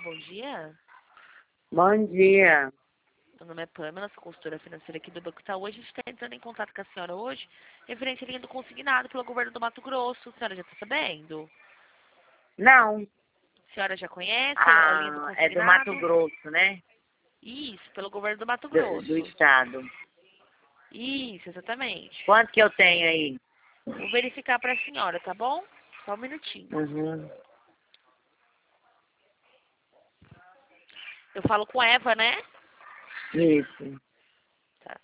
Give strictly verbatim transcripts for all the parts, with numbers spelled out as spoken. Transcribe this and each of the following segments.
bom dia. Bom dia. Meu nome é Pamela, sou consultora financeira aqui do Banco Itaú. A gente está entrando em contato com a senhora hoje, referente à linha do consignado pelo governo do Mato Grosso. A senhora já está sabendo? Não. A senhora já conhece a linha do Ah, é do consignado? Mato Grosso, né? Isso, pelo governo do Mato Do, do Grosso. estado. Isso, exatamente. Quanto que eu tenho aí? Vou verificar para a senhora, tá bom? Só um minutinho. Uhum. Eu falo com Eva, né? Isso. Tá.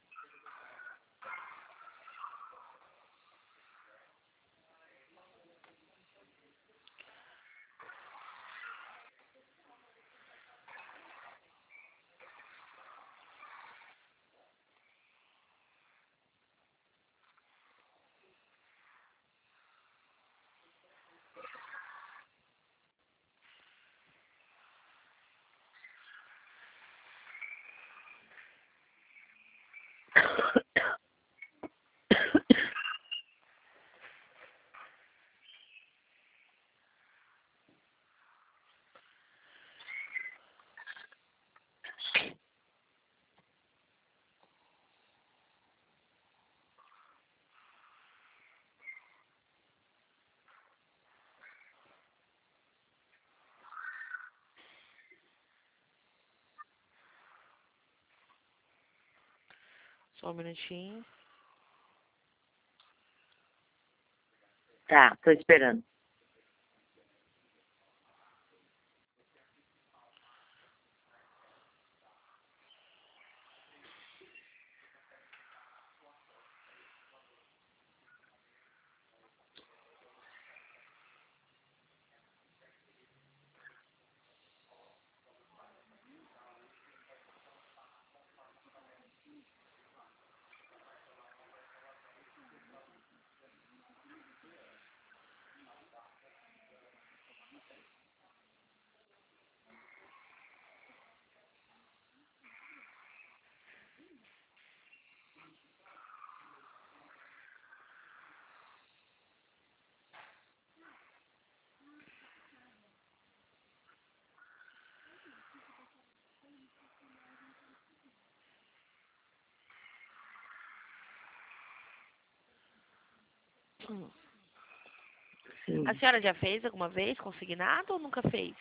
Só um minutinho. Tá, tô esperando. Hum. Sim. A senhora já fez alguma vez consignado ou nunca fez?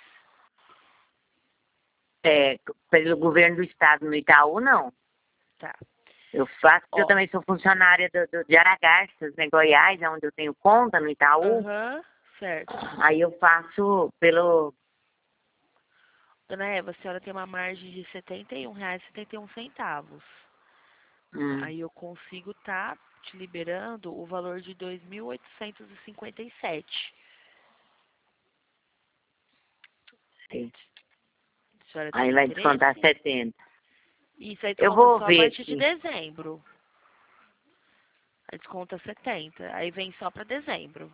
É, pelo governo do estado no Itaú, não. Tá. Eu faço, porque eu Ó. também sou funcionária do, do, de Aragarças, né, Goiás, é onde eu tenho conta no Itaú. Aham, certo. Aí eu faço pelo... Dona Eva, a senhora tem uma margem de setenta e um reais e setenta e um centavos. Hum, Aí eu consigo estar te liberando o valor de dois mil oitocentos e cinquenta e sete. sei. A senhora Aí tem vai descontar interesse? setenta. Isso aí Eu desconta vou só a ver partir de aqui. dezembro. Aí desconta setenta. Aí vem só para dezembro.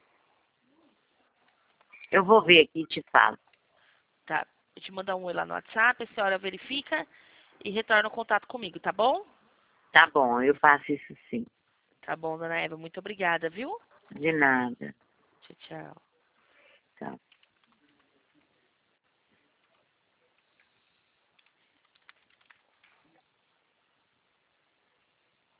Eu vou ver aqui e te falo. Tá? Eu te mandar um oi lá no WhatsApp, a senhora verifica e retorna o contato comigo, tá bom? Tá bom, eu faço isso sim. Tá bom, dona Eva. Muito obrigada, viu? De nada. Tchau, tchau.